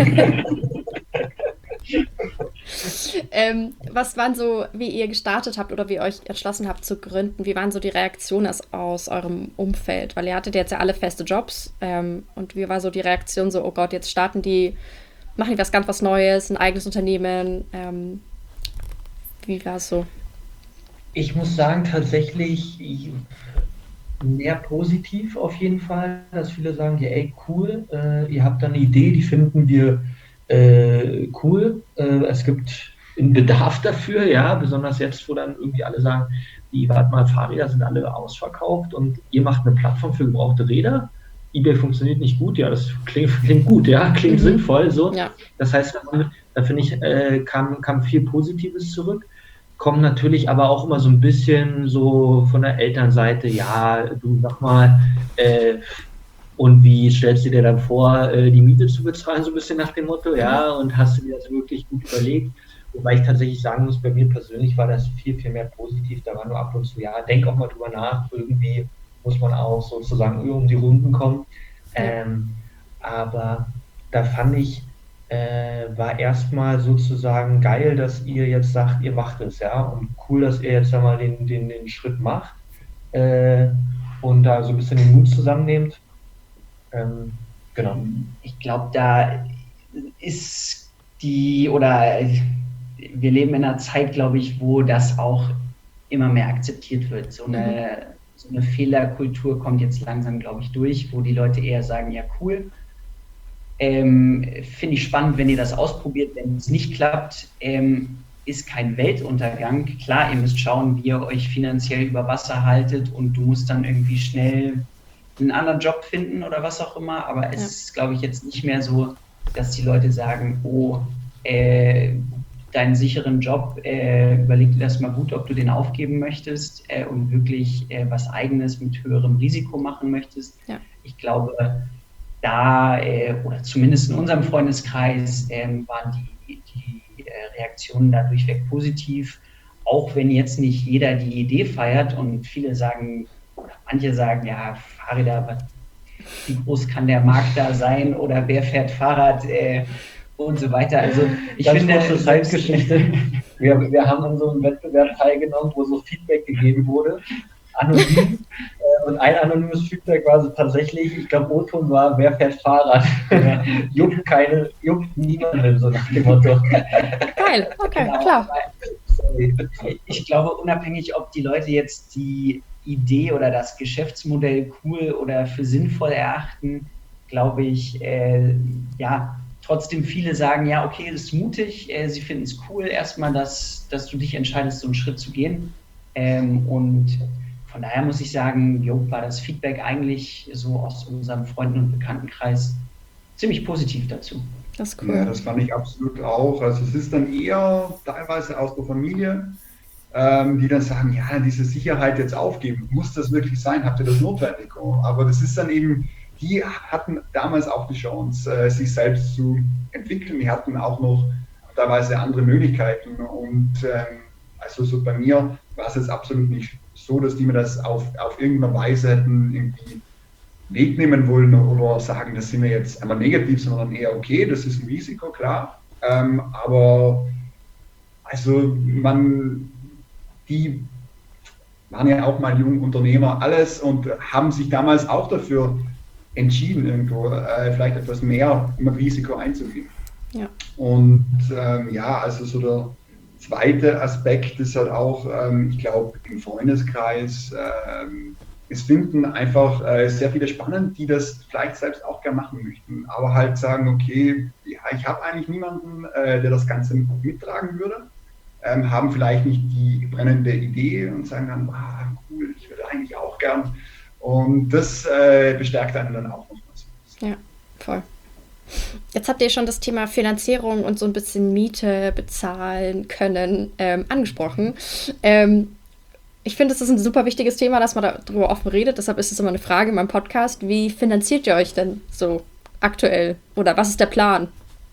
Was waren so, wie ihr gestartet habt oder wie ihr euch entschlossen habt zu gründen, wie waren so die Reaktionen aus eurem Umfeld? Weil ihr hattet jetzt ja alle feste Jobs und wie war so die Reaktion so, oh Gott, jetzt machen die was Neues, ein eigenes Unternehmen. Wie war es so? Ich muss sagen, tatsächlich mehr positiv auf jeden Fall, dass viele sagen, ja ey, cool, ihr habt da eine Idee, die finden wir cool. Es gibt einen Bedarf dafür, ja, besonders jetzt, wo dann irgendwie alle sagen, warte mal, Fahrräder sind alle ausverkauft und ihr macht eine Plattform für gebrauchte Räder. eBay funktioniert nicht gut, ja, das klingt gut, ja, klingt sinnvoll, so. Ja. Das heißt, da finde ich, kam viel Positives zurück. Kommt natürlich aber auch immer so ein bisschen so von der Elternseite, ja, du sag mal, und wie stellst du dir dann vor, die Miete zu bezahlen, so ein bisschen nach dem Motto, ja, und hast du dir das wirklich gut überlegt? Wobei ich tatsächlich sagen muss, bei mir persönlich war das viel, viel mehr positiv, da war nur ab und zu, ja, denk auch mal drüber nach, irgendwie muss man auch sozusagen um die Runden kommen. Aber da fand ich, war erstmal sozusagen geil, dass ihr jetzt sagt, ihr macht es, ja, und cool, dass ihr jetzt einmal den Schritt macht und da so ein bisschen den Mut zusammennehmt. Genau. Ich glaube, da ist wir leben in einer Zeit, glaube ich, wo das auch immer mehr akzeptiert wird. So eine Fehlerkultur kommt jetzt langsam, glaube ich, durch, wo die Leute eher sagen, ja cool, Finde ich spannend, wenn ihr das ausprobiert. Wenn es nicht klappt, ist kein Weltuntergang. Klar, ihr müsst schauen, wie ihr euch finanziell über Wasser haltet und du musst dann irgendwie schnell einen anderen Job finden oder was auch immer. Aber es ist, glaube ich, jetzt nicht mehr so, dass die Leute sagen, oh, deinen sicheren Job, überleg dir das mal gut, ob du den aufgeben möchtest und wirklich was Eigenes mit höherem Risiko machen möchtest. Ja. Ich glaube, da, oder zumindest in unserem Freundeskreis, waren die Reaktionen da durchweg positiv, auch wenn jetzt nicht jeder die Idee feiert und viele sagen, oder manche sagen, ja, Fahrräder, wie groß kann der Markt da sein oder wer fährt Fahrrad und so weiter. Also ich finde, kurze Zeitgeschichte. Wir haben an so einem Wettbewerb teilgenommen, wo so Feedback gegeben wurde, anonym. Und ein anonymes Feedback war so tatsächlich, ich glaube, O-Ton war, wer fährt Fahrrad? Juckt niemanden, so nach dem Motto. Geil, okay, genau, klar. Ich glaube, unabhängig, ob die Leute jetzt die Idee oder das Geschäftsmodell cool oder für sinnvoll erachten, glaube ich, trotzdem viele sagen, ja, okay, das ist mutig, sie finden es cool erstmal, dass du dich entscheidest, so einen Schritt zu gehen. Und von daher muss ich sagen, war das Feedback eigentlich so aus unserem Freunden- und Bekanntenkreis ziemlich positiv dazu. Das ist cool. Ja, das fand ich absolut auch. Also es ist dann eher teilweise aus der Familie, die dann sagen, ja, diese Sicherheit jetzt aufgeben, muss das wirklich sein? Habt ihr das notwendig? Aber das ist dann eben, die hatten damals auch die Chance, sich selbst zu entwickeln. Die hatten auch noch teilweise andere Möglichkeiten. Und also so bei mir war es jetzt absolut nicht so, dass die mir das auf irgendeine Weise hätten irgendwie wegnehmen wollen oder sagen, das sind wir jetzt einmal negativ, sondern eher okay, das ist ein Risiko, klar. Aber also die waren ja auch mal Jungunternehmer, alles und haben sich damals auch dafür entschieden, irgendwo vielleicht etwas mehr im Risiko einzugehen. Ja. Und also so der zweite Aspekt ist halt auch, ich glaube, im Freundeskreis, es finden einfach sehr viele spannend, die das vielleicht selbst auch gerne machen möchten, aber halt sagen, okay, ja, ich habe eigentlich niemanden, der das Ganze mittragen würde, haben vielleicht nicht die brennende Idee und sagen dann, cool, ich würde eigentlich auch gern. Und das bestärkt einen dann auch nochmals. Ja, voll. Jetzt habt ihr schon das Thema Finanzierung und so ein bisschen Miete bezahlen können angesprochen. Ich finde, es ist ein super wichtiges Thema, dass man darüber offen redet. Deshalb ist es immer eine Frage in meinem Podcast. Wie finanziert ihr euch denn so aktuell? Oder was ist der Plan?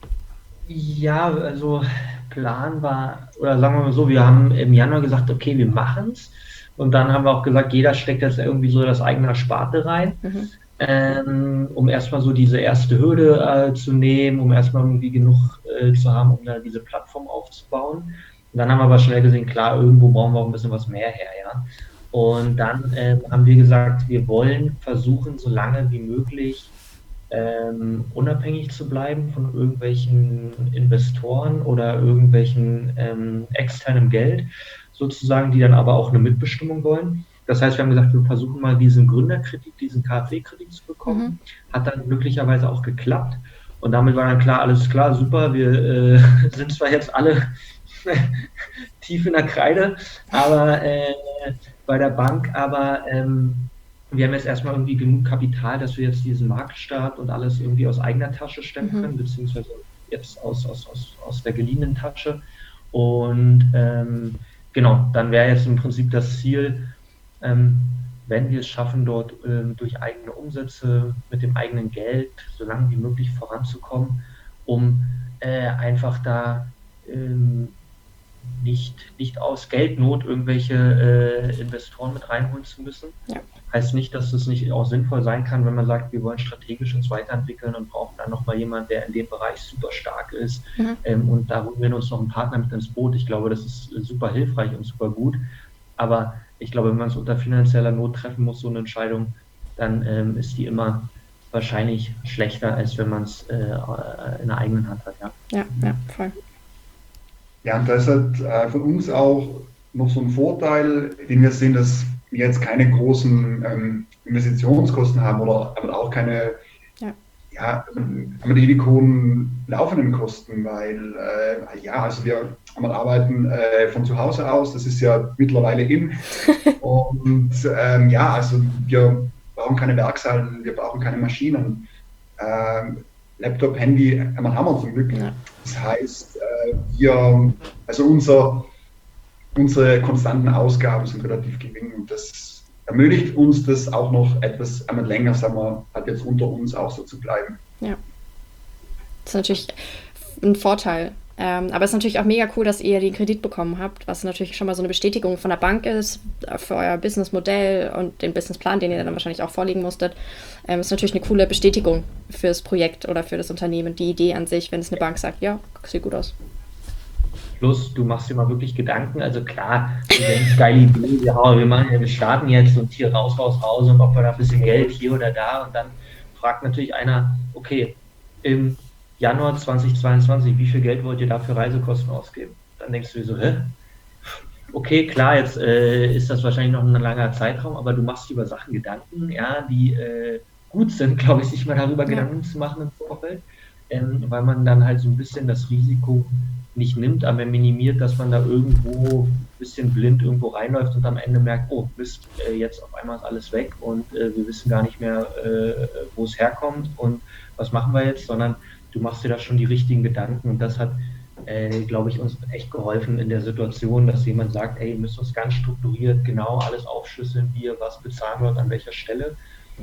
Ja, also Plan war, oder sagen wir mal so, wir haben im Januar gesagt, okay, wir machen es. Und dann haben wir auch gesagt, jeder steckt jetzt irgendwie so das eigene Ersparte rein. Um erstmal so diese erste Hürde zu nehmen, um erstmal irgendwie genug zu haben, um da diese Plattform aufzubauen. Und dann haben wir aber schnell gesehen, klar, irgendwo brauchen wir auch ein bisschen was mehr her, ja. Und dann haben wir gesagt, wir wollen versuchen, so lange wie möglich unabhängig zu bleiben von irgendwelchen Investoren oder irgendwelchen externem Geld, sozusagen, die dann aber auch eine Mitbestimmung wollen. Das heißt, wir haben gesagt, wir versuchen mal diesen Gründerkredit, diesen KfW-Kredit zu bekommen. Hat dann glücklicherweise auch geklappt. Und damit war dann klar, alles klar, super, wir sind zwar jetzt alle tief in der Kreide, aber bei der Bank, aber wir haben jetzt erstmal irgendwie genug Kapital, dass wir jetzt diesen Marktstart und alles irgendwie aus eigener Tasche stemmen können, beziehungsweise jetzt aus der geliehenen Tasche. Und genau, dann wäre jetzt im Prinzip das Ziel, wenn wir es schaffen, dort durch eigene Umsätze mit dem eigenen Geld so lange wie möglich voranzukommen, um einfach da nicht aus Geldnot irgendwelche Investoren mit reinholen zu müssen. Ja. Heißt nicht, dass es nicht auch sinnvoll sein kann, wenn man sagt, wir wollen strategisch uns weiterentwickeln und brauchen dann nochmal jemanden, der in dem Bereich super stark ist. Und da holen wir uns noch einen Partner mit ins Boot. Ich glaube, das ist super hilfreich und super gut. Aber ich glaube, wenn man es unter finanzieller Not treffen muss, so eine Entscheidung, dann ist die immer wahrscheinlich schlechter, als wenn man es in der eigenen Hand hat. Ja, voll. Ja, und das hat von uns auch noch so einen Vorteil, den wir sehen, dass wir jetzt keine großen Investitionskosten haben oder aber auch keine ja, haben wir die hohen laufenden Kosten, weil also wir arbeiten von zu Hause aus, das ist ja mittlerweile in. Und also wir brauchen keine Werkshallen, wir brauchen keine Maschinen. Laptop, Handy, haben wir zum Glück. Ja. Das heißt, unsere konstanten Ausgaben sind relativ gering und das ermöglicht uns das auch noch etwas länger, sagen wir, halt jetzt unter uns auch so zu bleiben. Ja, das ist natürlich ein Vorteil. Aber es ist natürlich auch mega cool, dass ihr den Kredit bekommen habt, was natürlich schon mal so eine Bestätigung von der Bank ist für euer Businessmodell und den Businessplan, den ihr dann wahrscheinlich auch vorlegen musstet. Ist natürlich eine coole Bestätigung fürs Projekt oder für das Unternehmen, die Idee an sich, wenn es eine Bank sagt, ja, sieht gut aus. Plus, du machst dir mal wirklich Gedanken, also klar, du denkst, geile Idee, wir starten jetzt und hier raus und ob wir da ein bisschen Geld hier oder da und dann fragt natürlich einer, okay, im Januar 2022, wie viel Geld wollt ihr da für Reisekosten ausgeben? Dann denkst du dir so, okay, klar, jetzt ist das wahrscheinlich noch ein langer Zeitraum, aber du machst dir über Sachen Gedanken, ja, die gut sind, glaube ich, sich mal darüber Gedanken zu machen im Vorfeld, weil man dann halt so ein bisschen das Risiko nicht nimmt, aber minimiert, dass man da irgendwo ein bisschen blind irgendwo reinläuft und am Ende merkt, oh Mist, jetzt auf einmal ist alles weg und wir wissen gar nicht mehr, wo es herkommt und was machen wir jetzt, sondern du machst dir da schon die richtigen Gedanken und das hat, glaube ich, uns echt geholfen in der Situation, dass jemand sagt, hey, ihr müsst uns ganz strukturiert genau alles aufschlüsseln, wie ihr was bezahlen wollt, an welcher Stelle,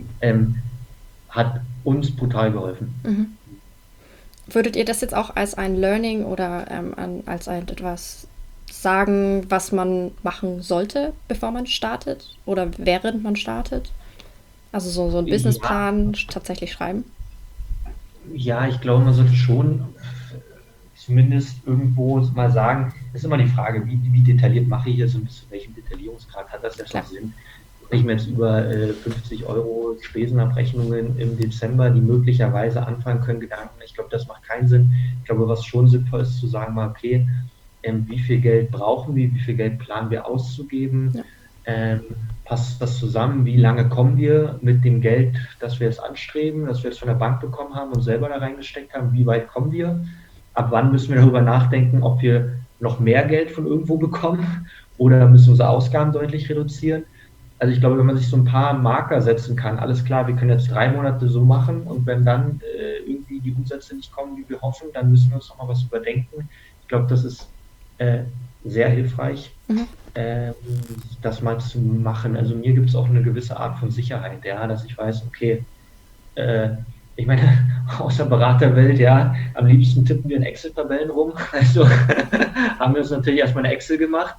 hat uns brutal geholfen. Mhm. Würdet ihr das jetzt auch als ein Learning oder als etwas sagen, was man machen sollte, bevor man startet oder während man startet? Also so einen Businessplan tatsächlich schreiben? Ja, ich glaube, man sollte schon zumindest irgendwo mal sagen, das ist immer die Frage, wie detailliert mache ich das und bis zu welchem Detaillierungsgrad hat das ja schon Sinn. Ich mir jetzt über 50 € Spesenabrechnungen im Dezember, die möglicherweise anfangen können, Gedanken, ich glaube, das macht keinen Sinn. Ich glaube, was schon sinnvoll ist, zu sagen, mal, okay, wie viel Geld brauchen wir, wie viel Geld planen wir auszugeben, passt das zusammen, wie lange kommen wir mit dem Geld, das wir jetzt anstreben, das wir jetzt von der Bank bekommen haben und selber da reingesteckt haben, wie weit kommen wir, ab wann müssen wir darüber nachdenken, ob wir noch mehr Geld von irgendwo bekommen oder müssen unsere Ausgaben deutlich reduzieren. Also ich glaube, wenn man sich so ein paar Marker setzen kann, alles klar, wir können jetzt 3 Monate so machen und wenn dann irgendwie die Umsätze nicht kommen, wie wir hoffen, dann müssen wir uns nochmal was überdenken. Ich glaube, das ist sehr hilfreich, das mal zu machen. Also mir gibt es auch eine gewisse Art von Sicherheit, ja, dass ich weiß, okay, ich meine, aus der Beraterwelt, ja, am liebsten tippen wir in Excel-Tabellen rum. Also haben wir uns natürlich erstmal eine Excel gemacht.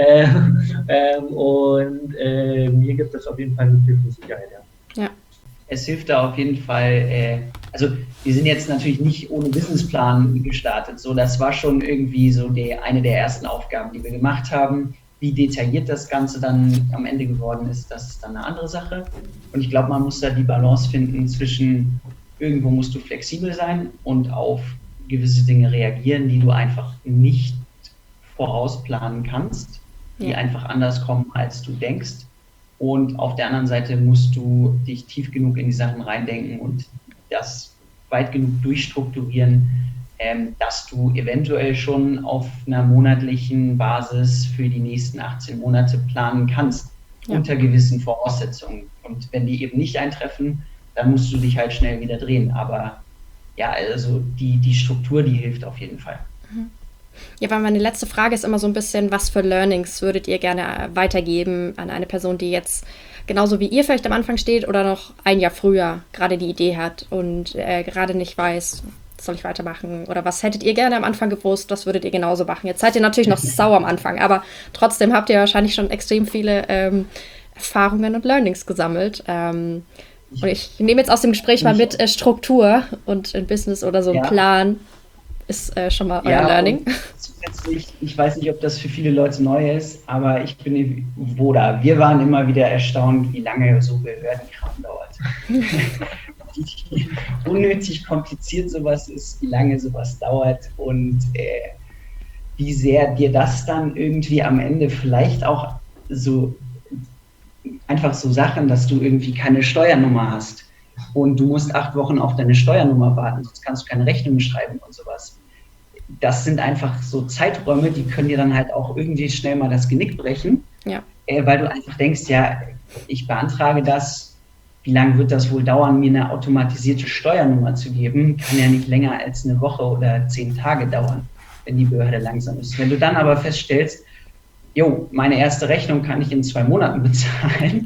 Mir gibt es auf jeden Fall eine tiefe Sicherheit, ja. Es hilft da auf jeden Fall, also wir sind jetzt natürlich nicht ohne Businessplan gestartet. So, das war schon irgendwie so eine der ersten Aufgaben, die wir gemacht haben. Wie detailliert das Ganze dann am Ende geworden ist, das ist dann eine andere Sache. Und ich glaube, man muss da die Balance finden zwischen irgendwo musst du flexibel sein und auf gewisse Dinge reagieren, die du einfach nicht vorausplanen kannst, die einfach anders kommen, als du denkst. Und auf der anderen Seite musst du dich tief genug in die Sachen reindenken und das weit genug durchstrukturieren, dass du eventuell schon auf einer monatlichen Basis für die nächsten 18 Monate planen kannst, unter gewissen Voraussetzungen. Und wenn die eben nicht eintreffen, dann musst du dich halt schnell wieder drehen. Aber ja, also die Struktur, die hilft auf jeden Fall. Ja, weil meine letzte Frage ist immer so ein bisschen, was für Learnings würdet ihr gerne weitergeben an eine Person, die jetzt genauso wie ihr vielleicht am Anfang steht oder noch ein Jahr früher gerade die Idee hat und gerade nicht weiß, soll ich weitermachen oder was hättet ihr gerne am Anfang gewusst, was würdet ihr genauso machen? Jetzt seid ihr natürlich noch sauer am Anfang, aber trotzdem habt ihr wahrscheinlich schon extrem viele Erfahrungen und Learnings gesammelt. Und ich nehme jetzt aus dem Gespräch mal mit Struktur und ein Business oder so ein Plan ist schon mal euer Learning. Zusätzlich, ich weiß nicht, ob das für viele Leute neu ist, aber wir waren immer wieder erstaunt, wie lange so Behördenkram dauert. Wie unnötig kompliziert sowas ist, wie lange sowas dauert und wie sehr dir das dann irgendwie am Ende vielleicht auch so einfach so Sachen, dass du irgendwie keine Steuernummer hast, und du musst 8 Wochen auf deine Steuernummer warten, sonst kannst du keine Rechnung schreiben und sowas. Das sind einfach so Zeiträume, die können dir dann halt auch irgendwie schnell mal das Genick brechen, weil du einfach denkst, ja, ich beantrage das, wie lange wird das wohl dauern, mir eine automatisierte Steuernummer zu geben? Kann ja nicht länger als eine Woche oder 10 Tage dauern, wenn die Behörde langsam ist. Wenn du dann aber feststellst, jo, meine erste Rechnung kann ich in 2 Monaten bezahlen,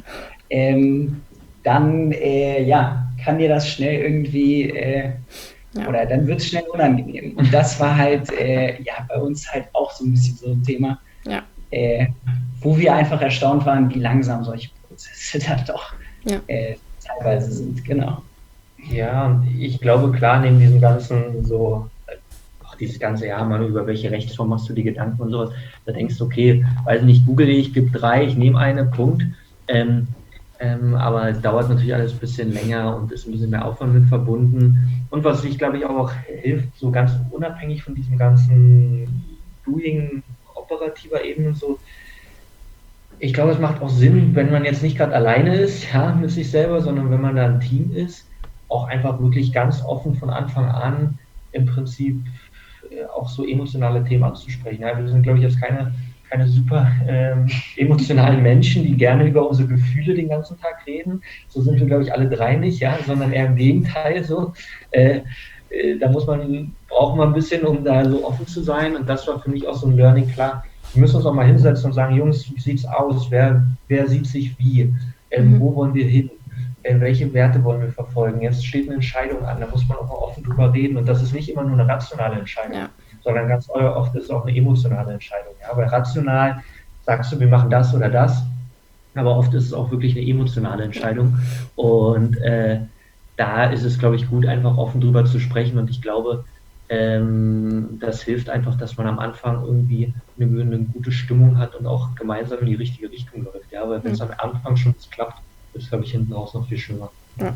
dann kann dir das schnell irgendwie, oder dann wird es schnell unangenehm. Und das war halt bei uns halt auch so ein bisschen so ein Thema, wo wir einfach erstaunt waren, wie langsam solche Prozesse da doch teilweise sind, genau. Ja, und ich glaube, klar, neben diesem ganzen so, dieses ganze Jahr mal über welche Rechtsform machst du die Gedanken und sowas, da denkst du, okay, weiß nicht, google ich, gebe 3, ich nehme eine, Punkt. Aber es dauert natürlich alles ein bisschen länger und ist ein bisschen mehr Aufwand mit verbunden. Und was sich, glaube ich, auch hilft, so ganz unabhängig von diesem ganzen Doing operativer Ebene und so, ich glaube, es macht auch Sinn, wenn man jetzt nicht gerade alleine ist, mit sich selber, sondern wenn man da ein Team ist, auch einfach wirklich ganz offen von Anfang an im Prinzip auch so emotionale Themen anzusprechen. Ja, wir sind, glaube ich, jetzt keine super emotionalen Menschen, die gerne über unsere Gefühle den ganzen Tag reden. So sind wir, glaube ich, alle 3 nicht, sondern eher im Gegenteil. So. Da braucht man ein bisschen, um da so offen zu sein. Und das war für mich auch so ein Learning, klar. Wir müssen uns auch mal hinsetzen und sagen, Jungs, wie sieht's aus? Wer sieht sich wie? Wo wollen wir hin? Welche Werte wollen wir verfolgen? Jetzt steht eine Entscheidung an, da muss man auch mal offen drüber reden. Und das ist nicht immer nur eine rationale Entscheidung, sondern ganz oft ist es auch eine emotionale Entscheidung. Ja? Weil rational sagst du, wir machen das oder das, aber oft ist es auch wirklich eine emotionale Entscheidung. Und da ist es, glaube ich, gut, einfach offen drüber zu sprechen. Und ich glaube, das hilft einfach, dass man am Anfang irgendwie eine gute Stimmung hat und auch gemeinsam in die richtige Richtung läuft. Ja? Weil wenn es am Anfang schon nicht klappt, ist, glaube ich, hinten raus noch viel schlimmer.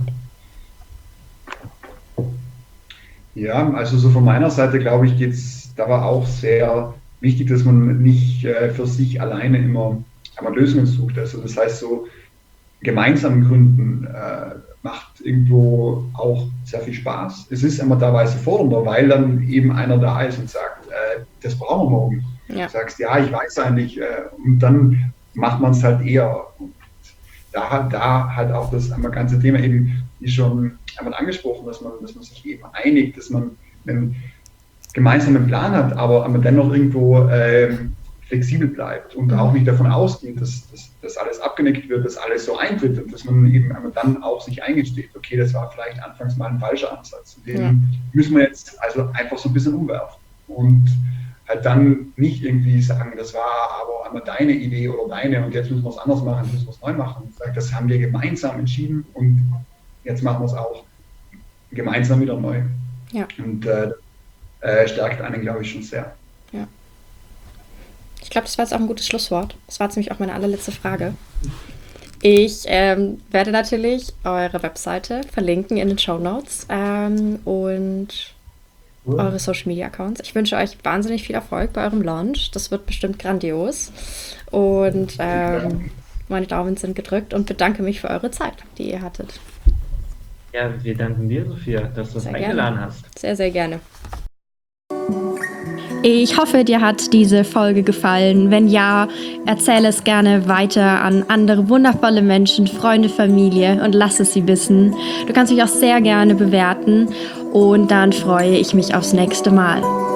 Ja, also so von meiner Seite, glaube ich, da war auch sehr wichtig, dass man nicht für sich alleine immer Lösungen sucht. Also das heißt, so gemeinsam gründen macht irgendwo auch sehr viel Spaß. Es ist immer teilweise fordernder, weil dann eben einer da ist und sagt, das brauchen wir morgen. Du sagst, ja, ich weiß eigentlich, und dann macht man es halt eher. Und da halt auch das ganze Thema eben, wie schon einmal angesprochen, dass man sich eben einigt, dass man einen gemeinsamen Plan hat, aber dennoch irgendwo flexibel bleibt und auch nicht davon ausgeht, dass alles abgenickt wird, dass alles so eintritt und dass man eben dann auch sich eingesteht, okay, das war vielleicht anfangs mal ein falscher Ansatz. Den müssen wir jetzt also einfach so ein bisschen umwerfen und halt dann nicht irgendwie sagen, das war aber einmal deine Idee oder deine und jetzt müssen wir es anders machen, müssen wir es neu machen. Das haben wir gemeinsam entschieden und jetzt machen wir es auch gemeinsam wieder neu. Ja. Und stärkt einen, glaube ich, schon sehr. Ja. Ich glaube, das war jetzt auch ein gutes Schlusswort. Das war jetzt nämlich auch meine allerletzte Frage. Ich werde natürlich eure Webseite verlinken in den Shownotes und eure Social-Media-Accounts. Ich wünsche euch wahnsinnig viel Erfolg bei eurem Launch. Das wird bestimmt grandios. Und meine Daumen sind gedrückt und bedanke mich für eure Zeit, die ihr hattet. Ja, wir danken dir, Sophia, dass du uns eingeladen hast. Sehr, sehr gerne. Ich hoffe, dir hat diese Folge gefallen. Wenn ja, erzähle es gerne weiter an andere wundervolle Menschen, Freunde, Familie und lass es sie wissen. Du kannst mich auch sehr gerne bewerten und dann freue ich mich aufs nächste Mal.